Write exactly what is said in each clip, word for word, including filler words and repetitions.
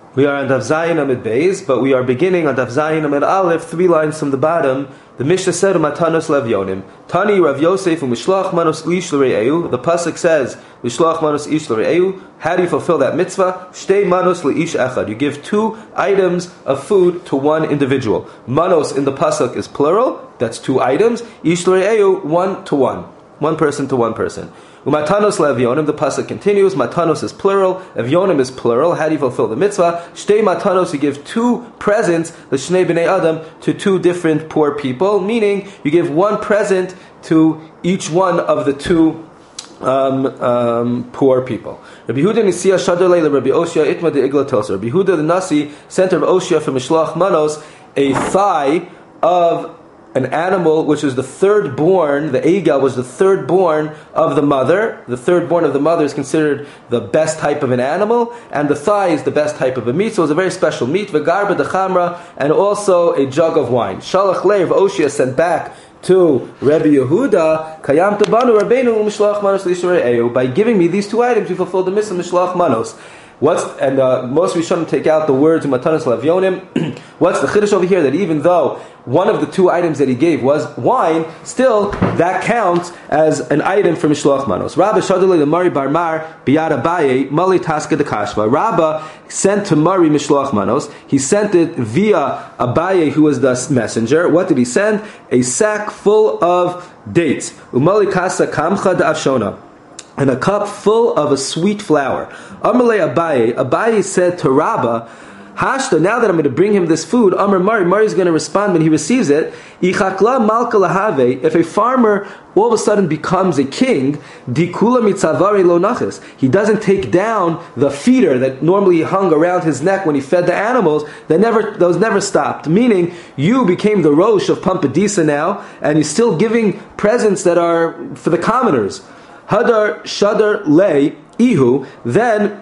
We are on Daf Zayin Amid Beis, but we are beginning on Daf Zayin Amid Aleph, three lines from the bottom. The Mishnah said, "Matanos Levyonim." Tani Rav Yosef u'Mishlach Manos Ish L'Re'eu. The pasuk says, "Mishlach Manos Ish L'Re'eu." How do you fulfill that mitzvah? Shtei Manos L'Ish Echad. You give two items of food to one individual. Manos in the pasuk is plural. That's two items. Ish L'Re'eu, one to one, one person to one person. Umatanos le'evyonim, the pasuk continues. Matanos is plural, evyonim is plural. How do you fulfill the mitzvah? Shtei matanos, you give two presents, the shnei b'nei adam, to two different poor people. Meaning, you give one present to each one of the two um, um, poor people. Rabbi Yehuda Nisiya Shadar Leila Rabbi Oshia Itma de Igla Tosa. Rabbi Yehuda the Nasi sent Rabbi Oshia from Mishlach Manos a thigh of an animal which is the third born. The Eiga was the third born of the mother. The third born of the mother is considered the best type of an animal, and the thigh is the best type of a meat. So it's a very special meat. V'garba de chamra, and also a jug of wine. Shalach Lev Oshia sent back to Rabbi Yehuda, Kayam Tabanu Rabbeinu Mishlach Manos L'Yisrael. By giving me these two items, you fulfill the mitzvah Mishlach Manos. What's and uh, most we shouldn't take out the words Matanos Levyonim. What's the chiddush over here? That even though one of the two items that he gave was wine, still that counts as an item for Mishloach Manos. Rabba Shadulei Mari Bar Mar Biyad Abaye Mali Taska de Kashva. Rabba sent to Mari Mishloach Manos. He sent it via Abaye, who was the messenger. What did he send? A sack full of dates. Umali Kasa Kamcha de Ashona. And a cup full of a sweet flour. Amalei Abaye, Abaye said to Rabba, Hashta, now that I'm going to bring him this food, Amar Mari, Mari is going to respond when he receives it, Ichakla malka lahave, if a farmer all of a sudden becomes a king, Dikula mitzavari lo nachis, he doesn't take down the feeder that normally hung around his neck when he fed the animals, that never, those never stopped. Meaning, you became the Rosh of Pampadisa now, and you're still giving presents that are for the commoners. Hadar Shadar Lei Ihu, then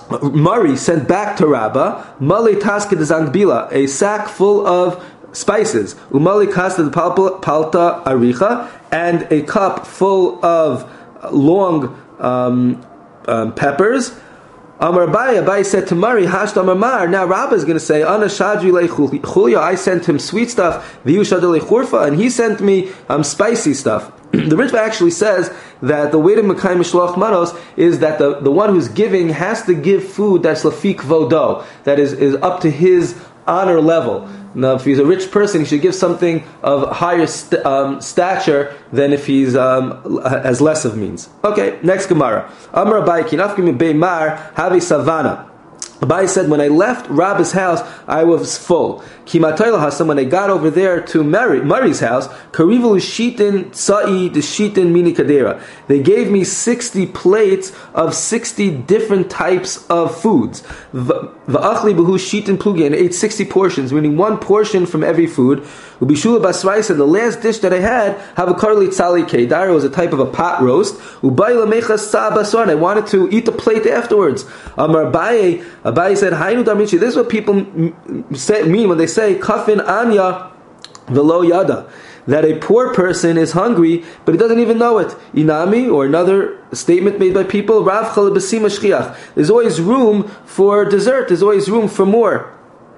Mari sent back to Rabbah Mali Taska de Zangbila, a sack full of spices, Umali Kasta de Palta Aricha, and a cup full of long um, um, peppers. Amar Abaye, Abaye said to Mari, Hashta Amar Mar. Now Rabbah is going to say, Ana Shadri Le Chulya, I sent him sweet stuff, Viyu Shadri Le Churfa, and he sent me um, spicy stuff. The Ritva actually says that the way to Mekai Mishloach Manos is that the, the one who's giving has to give food that's Lafik Vodo, that is, is up to his honor level. Now, if he's a rich person, he should give something of higher st- um, stature than if he's um, has less of means. Okay, next Gemara. Amar Abaye, Kinafkim Beimar, Have Savannah. Abaye said, when I left Rabba's house, I was full. Kimatayla Hasam, when I got over there to Mari, Mari's house, Karivu Shitin Sa'i de Shitin Mini Kadera. They gave me sixty plates of sixty different types of foods. Va'achli Behu Shitin Plugi, and I ate sixty portions, meaning one portion from every food. Ubishula Basrai said, the last dish that I had, have a karli tzali kedar, was a type of a pot roast. Ubayla Mechas Sa Basar, I wanted to eat the plate afterwards. Amar Abaye, Abaye said, Hainu Darmichi, this is what people say, mean when they say, Kafin Anya Velo Yada, that a poor person is hungry, but he doesn't even know it. Inami, or another statement made by people, Rav Chalabasima Shchiach, there's always room for dessert, there's always room for more.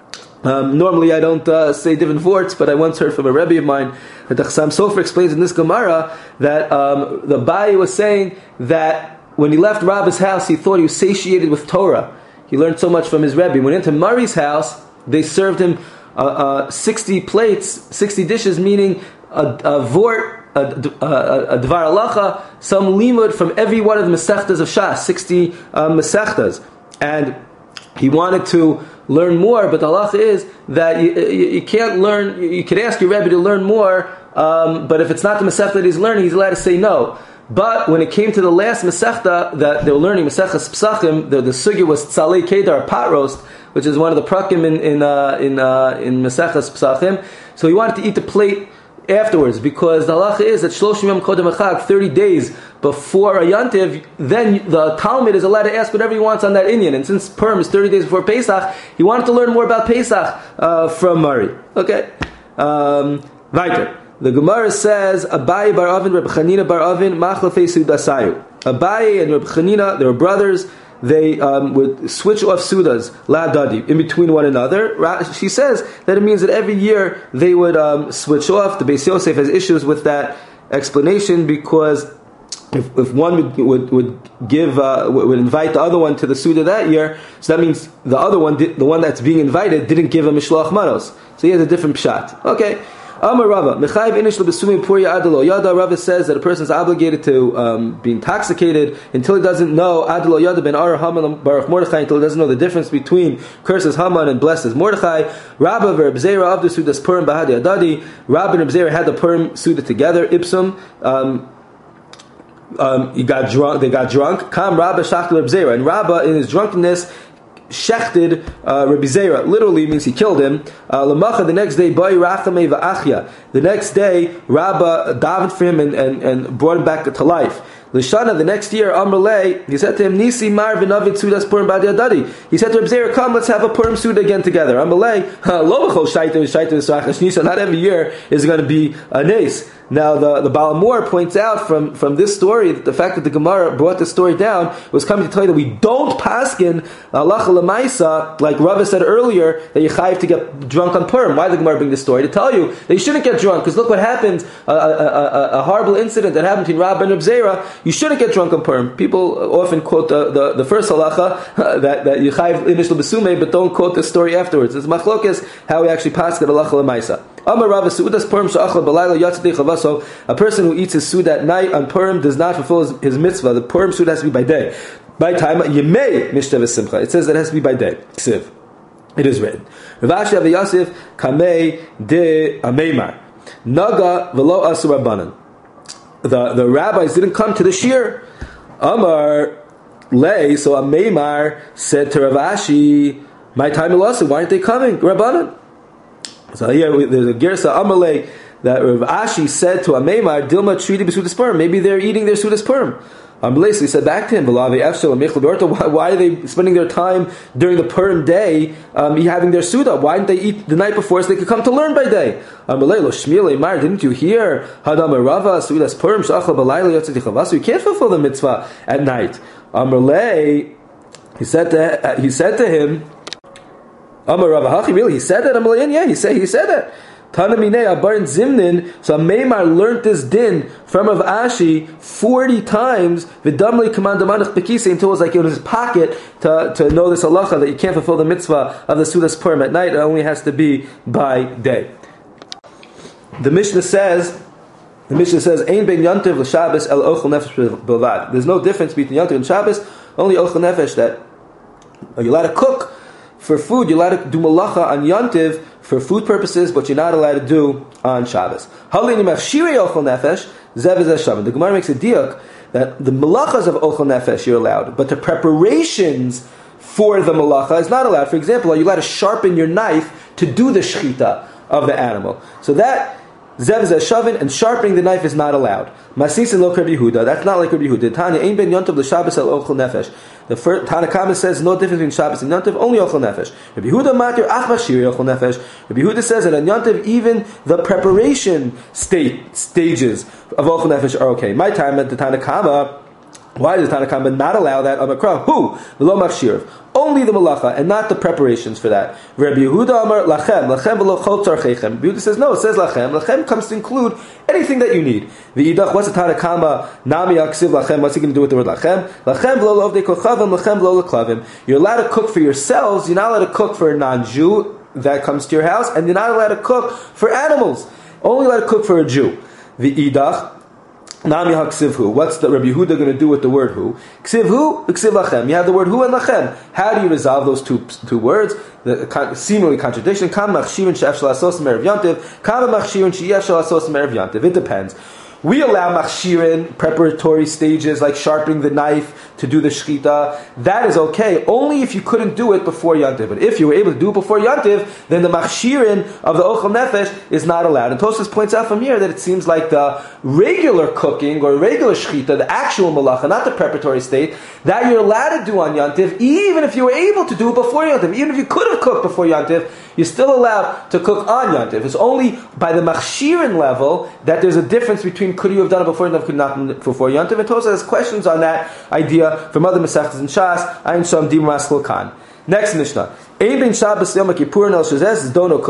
Um, normally I don't uh, say different words, but I once heard from a Rebbe of mine that the Chassam Sofer explains in this Gemara that um, the Abaye was saying that when he left Rabba's house, he thought he was satiated with Torah. He learned so much from his Rebbe. When he went into Mari's house, they served him uh, uh, sixty plates, sixty dishes, meaning a, a vort, a, a, a dvar halacha, some limud from every one of the mesechtas of Shas, sixty uh, mesechtas. And he wanted to learn more, but the halacha is that you, you, you can't learn, you can ask your Rebbe to learn more, um, but if it's not the mesechta that he's learning, he's allowed to say no. But when it came to the last mesechta that they were learning, Mesechas Psachim, the, the sugya was tzalei kedar, pot roast, which is one of the prakim in in uh, in, uh, in Mesechas Psachim. So he wanted to eat the plate afterwards, because the halacha is that Shloshim Yom Kodem Echag, thirty days before a Yantiv, then the Talmud is allowed to ask whatever he wants on that Inyan. And since Purim is thirty days before Pesach, he wanted to learn more about Pesach uh, from Mari. Okay, um, weiter. The Gemara says, Abaye bar Avin, Reb Chanina bar Avin, Machlafei Sudasayu. Abaye and Reb Chanina, they were brothers. they um, would switch off sudas la dadi in between one another. She says that it means that every year they would um, switch off. The Beis Yosef has issues with that explanation because if, if one would, would, would give uh, would invite the other one to the suda that year, so that means the other one, did, the one that's being invited, didn't give a mishloach manos. So he has a different pshat. Okay. Amar Rava, Mechayiv inish lebesumi purya adelo yada. Rava says that a person is obligated to um, be intoxicated until he doesn't know adelo yada ben ar Haman baruch Mordechai, until he doesn't know the difference between curses Haman and blesses Mordechai. Rabba ver Bzeira avdu sudas purim bahadi adadi. Rabba and Bzeira had the purim suda together. Ipsum. Um, um, he got drunk. They got drunk. Kam Rabba shachtel Bzeira, and Rabba in his drunkenness shechted uh, Rabbi Zera, literally means he killed him. Uh, Lamacha, the next day, Bai Rachamei Va'achya. The next day, Rabba davened for him and, and, and brought him back to life. Lishana, the next year, Amrlei, he said to him, Nisi Mar V'Navid Sudas Purim Badi Adadi. He said to Rabbi Zera, come, let's have a Purim Suda again together. Amrlei, Lo B'chol Shaitu Shaitu Yisrachash Nisa. Not every year is going to be a nes. Now the, the Baal Mor points out from, from this story that the fact that the Gemara brought this story down was coming to tell you that we don't paskin halacha l'maisa, like Rava said earlier, that you chayiv to get drunk on Purim. Why did the Gemara bring this story? To tell you that you shouldn't get drunk, because look what happened, a, a, a, a horrible incident that happened between Rabba and Reb Zera. You shouldn't get drunk on Purim. People often quote the, the, the first halacha, uh, that, that you chayiv inish l'besume, but don't quote the story afterwards. It's machlokes how we actually paskin halacha l'maisa. Amar Rava Sudas Purim Sha'achal Balayla Yatzadei Chavaso. A person who eats his food at night on Purim does not fulfill his, his mitzvah. The Purim food has to be by day. By time Yemei Mishtev Simcha. It says that it has to be by day. Ksiv. It is written. Rav Ashi Av Yosef Kamei De Ameimar Naga Velo Asu Rabbanan. The the rabbis didn't come to the shir. Amar Lei. So Ameimar said to Rav Ashi, my time Ilasu. Why aren't they coming, Rabbanan? So here there's a Gersa Amalei that Rav Ashi said to Ameimar, Dilma Tridi B'Sudas Purim. Maybe they're eating their Sudas Purim. Amalei, so he said back to him, why, why are they spending their time during the Purim day um, having their Suda? Why didn't they eat the night before so they could come to learn by day? Amalei, lo Shmiel Eimar, didn't you hear? Hadam Rava Sudas Purim Shachal Balayla Yotzei Chavasu. You can't fulfill the mitzvah at night. Amalei, he said to uh, he said to him, Amar Rav Hachi, really? He said that? Amalayan, yeah, he said he said that. Tanaminei Abarin Zimnin. So Meimar learned this din from Rav Ashi forty times. V'damli Kamandamanach Bekise, until it was like in his pocket to, to know this halacha that you can't fulfill the mitzvah of the Sudas Purim at night. It only has to be by day. The Mishnah says. The Mishnah says, "Ein ben Yantiv l'Shabbos el ochel nefesh bilvad." There's no difference between Yantiv and Shabbos. Only ochel nefesh, that you're allowed to cook for food. You're allowed to do malacha on Yantiv for food purposes, but you're not allowed to do on Shabbos. The Gemara makes a diak that the malachas of ochel nefesh you're allowed, but the preparations for the malacha is not allowed. For example, are you allowed to sharpen your knife to do the shechita of the animal? So that Zev shavin, and sharpening the knife is not allowed. Masisin lo Rabbi Yehuda. That's not like Rabbi Yehuda. Tanya ein ben yontav l'Shabbos el ochel nefesh. The first Tana Kama says no difference between Shabbos and Yontav, only ochel nefesh. Rabbi Yehuda matir ach mashiri ochel nefesh. Rabbi Yehuda says that on Yontav even the preparation state stages of ochel nefesh are okay. My time at the Tana Kama. Why does Tana Kama not allow that on Makra? Who? V'lo machshir. Only the malacha and not the preparations for that. Rabbi Yehuda Amar lachem lachem v'lo chol tzarcheichem. Rabbi Yehuda says no. It says lachem. Lachem comes to include anything that you need. The idach. What's the Tana Kama? Nami aksiv lachem. What's he going to do with the word lachem? Lachem v'lo lovdei kochavim. Lachem v'lo leklavim. You're allowed to cook for yourselves. You're not allowed to cook for a non-Jew that comes to your house, and you're not allowed to cook for animals. Only allowed to cook for a Jew. The idach. Nami ha-ksivhu. What's the Rabbi Yehuda going to do with the word hu? Ksivhu, ksiv lachem. You have the word hu and lachem. How do you resolve those two two words? The con- seemingly contradiction. Kam machshirin she'ef shel asos me'erev yantiv. Kam machshirin she'ef shel asos me'erev yantiv. It depends. We allow machshirin, preparatory stages like sharpening the knife to do the shechita. That is okay, only if you couldn't do it before Yantiv. But if you were able to do it before Yantiv, then the machshirin of the ochel nefesh is not allowed. And Tosfos points out from here that it seems like the regular cooking or regular shechita, the actual malacha, not the preparatory state, that you're allowed to do on Yantiv, even if you were able to do it before Yantiv. Even if you could have cooked before Yantiv, you're still allowed to cook on Yantiv. It's only by the machshirin level that there's a difference between between could you have done it before Yontif, could not before Yontif. And Tosafos has questions on that idea from other Masechtas and Shas. Ayin Sham Dim Raskol Khan. Next Mishnah. Ein ben Shabbos Yom Kippur el Shazes Zdono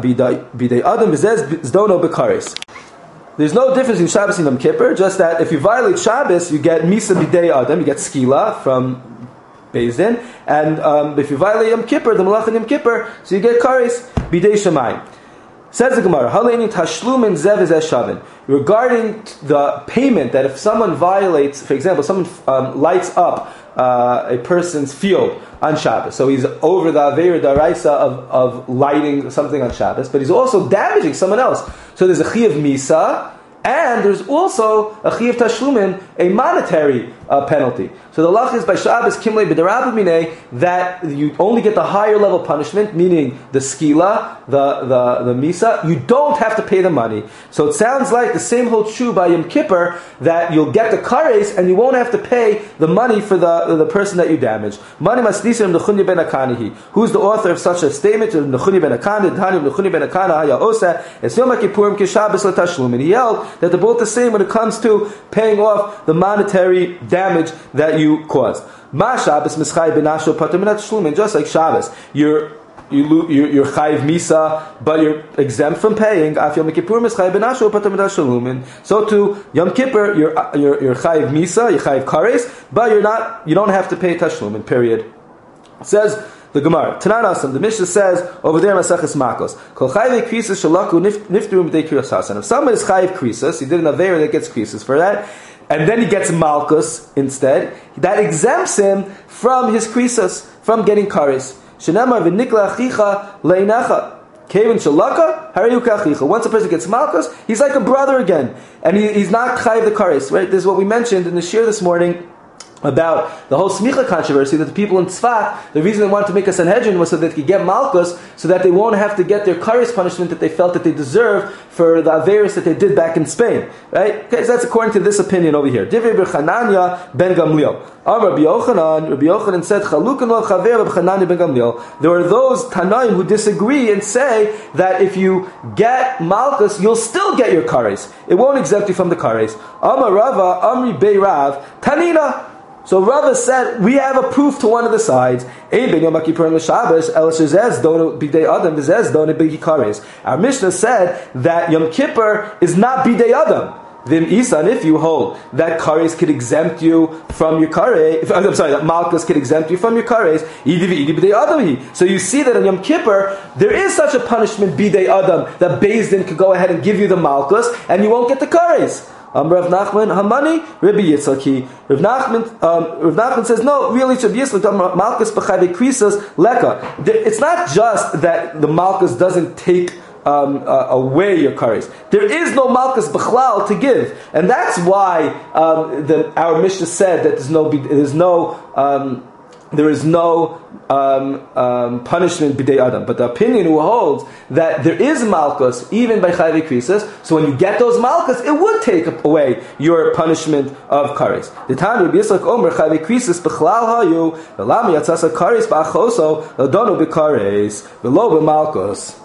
bidei Adam v'zez Zdono b'kares. There's no difference in Shabbos and Yom Kippur, just that if you violate Shabbos, you get Misa bidei Adam, you get Skila from Beis Din, and um, if you violate Yom Kippur, the Malach in Yom Kippur, so you get Kares bidei Shamayim. Says the Gemara, Haleini Tashlumin Zev Zeh Shavin. Regarding the payment, that if someone violates, for example, someone um, lights up uh, a person's field on Shabbos, so he's over the Aveira Daraisa of, of lighting something on Shabbos, but he's also damaging someone else. So there's a Chi of Misa, and there's also a Chi of Tashlumin, a monetary uh, penalty. So the lach is by Shabbos Kimlei B'Derabba Minei that you only get the higher level punishment, meaning the skila, the, the, the misa. You don't have to pay the money. So it sounds like the same holds true by Yom Kippur, that you'll get the kares and you won't have to pay the money for the, the person that you damaged. Mani Masnisir Nechuni Ben Akanihi. Who's the author of such a statement? Nechuni Ben Akani, Tani Nechuni Ben Akana Haya Osa. Es Yom Kippurim Kishabbos LaTashlum. And he yelled that they're both the same when it comes to paying off the monetary damage that you you caused. Ma Shabbos mischai benasho pater min tashlumin. Just like Shabbos, you're you you're, you're chayiv misa, but you're exempt from paying. Af Yom Kippur mischai benasho pater min tashlumin. So too Yom Kippur, you're you're, you're chayiv misa, you're chayiv kares, but you're not. You don't have to pay tashlumin. Period. It says the Gemara. Tananasam. The Mishnah says over there, Maseches Makos. Kol chayiv krisus shalaku nifteru b'dei kriyas hasan. If someone is chayiv krisus, he did an aveira that gets krisus for that, and then he gets malchus instead, that exempts him from his krisus, from getting kares. Shenamar v'nikla achicha leinacha. Kevin shalaka harayuka achicha. Once a person gets malchus, he's like a brother again, and he, he's not chayiv the kares. Right? This is what we mentioned in the shir this morning about the whole smicha controversy, that the people in Tzfat, the reason they wanted to make a Sanhedrin was so that they could get malchus, so that they won't have to get their kares punishment that they felt that they deserved for the averis that they did back in Spain. Right? Okay, so that's according to this opinion over here. Divrei B'Chananya ben Gamliel. Amar Rabbi Yochanan, Rabbi Yochanan said, Chalukan lo chaver B'Chananya ben Gamliel. There are those Tanaim who disagree and say that if you get malchus, you'll still get your kares. It won't exempt you from the kares. Amar Rava, Amri Bei Rav, Tanina. So Rava said, we have a proof to one of the sides. Our Mishnah said that Yom Kippur is not Bidei Adam. Vim Isan, if you hold that kares could exempt you from your kares, I'm sorry, that malchus could exempt you from your kares, so you see that in Yom Kippur, there is such a punishment, Bidei Adam, that Beis Din could go ahead and give you the malchus, and you won't get the kares. Um, Rav Nachman, Hamani, Rabbi Yitzchaki. Rav Nachman, um, Rav Nachman says, no, really, Rabbi Yitzchak, Malchus b'chayve krisas leka. It's not just that the Malchus doesn't take um, uh, away your kares. There is no Malchus b'chlal to give, and that's why um, the, our Mishnah said that there's no, there's no, um, there is no um, um, punishment b'dei adam. But the opinion who holds that there is malchus even by chayvei krisas, so when you get those malchus, it would take away your punishment of kares. The Tanu Rabbi Yitzchak Omer chayvei krisas b'chlal hayu v'lam yatzasa kares ba'achoso l'dono b'kares v'lo b'malchus.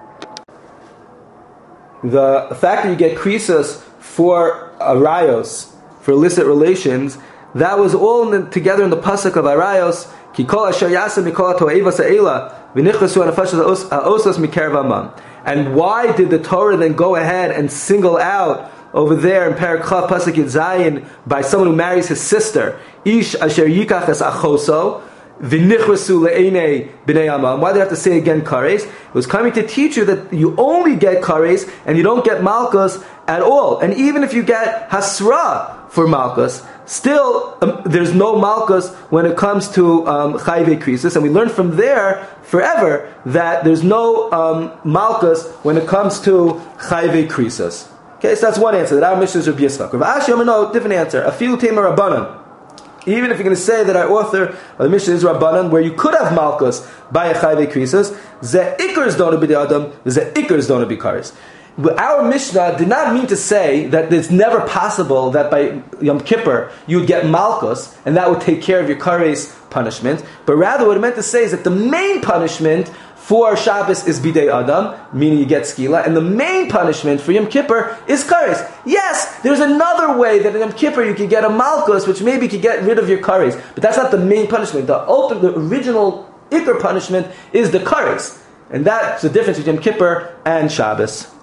The fact that you get krisas for arayos, for illicit relations, that was all in the, together in the pasuk of arayos. Ki kol asher yasa mikol to'eva sa'ela v'nichrasu anafashas ha'osas mikerev amam. And why did the Torah then go ahead and single out over there in Perek Chav pasuk Yud Zayin by someone who marries his sister, ish asher yikach es achoso v'nichrasu le'enei b'nei amam? Why do they have to say again kares? It was coming to teach you that you only get kares and you don't get malchus at all. And even if you get hasra for malchus, still um, there's no malchus when it comes to um, chayvei krisis, and we learn from there forever that there's no um, malchus when it comes to chayvei krisis. Okay, so that's one answer. That our Mishnah is Rabbi Yitzchak. Rav Ashi, no, different answer. Afilu tema rabbanan. Even if you're going to say that our author of the Mishnah is Rabbanan, where you could have malchus by a chayvei krisis, ze ikers don't be the adam, ze ikers don't be kares. Our Mishnah did not mean to say that it's never possible that by Yom Kippur you would get malchus and that would take care of your kares punishment, but rather what it meant to say is that the main punishment for Shabbos is Bidei Adam, meaning you get skila, and the main punishment for Yom Kippur is kares. Yes, there's another way that in Yom Kippur you can get a malchus, which maybe could get rid of your kares, but that's not the main punishment. The ultimate, the original ikar punishment is the kares, and that's the difference between Yom Kippur and Shabbos.